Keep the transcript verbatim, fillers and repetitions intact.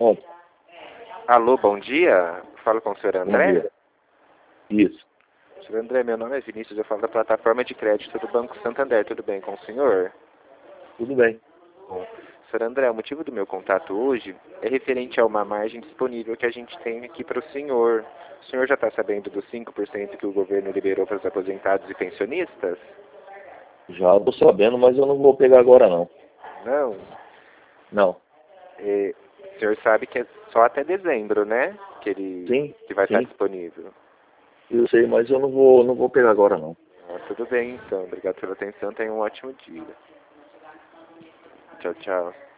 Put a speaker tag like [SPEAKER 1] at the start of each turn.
[SPEAKER 1] Bom,
[SPEAKER 2] Alô, bom dia. Falo com o senhor
[SPEAKER 1] bom
[SPEAKER 2] André.
[SPEAKER 1] dia. Isso,
[SPEAKER 2] senhor André, meu nome é Vinícius, eu falo da plataforma de crédito do Banco Santander. Tudo bem com o senhor?
[SPEAKER 1] tudo bem.
[SPEAKER 2] Bom, senhor André, o motivo do meu contato hoje é referente a uma margem disponível que a gente tem aqui para o senhor. O senhor já está sabendo dos cinco por cento que o governo liberou para os aposentados e pensionistas?
[SPEAKER 1] Já estou sabendo, mas eu não vou pegar agora não.
[SPEAKER 2] Não.
[SPEAKER 1] Não.
[SPEAKER 2] É, o senhor sabe que é só até dezembro, né? Que ele
[SPEAKER 1] Sim,
[SPEAKER 2] que vai estar
[SPEAKER 1] sim.
[SPEAKER 2] disponível.
[SPEAKER 1] Eu sei, mas eu não vou, não vou pegar agora não.
[SPEAKER 2] Ah, tudo bem, então. Obrigado pela atenção. Tenha um ótimo dia. Tchau, tchau.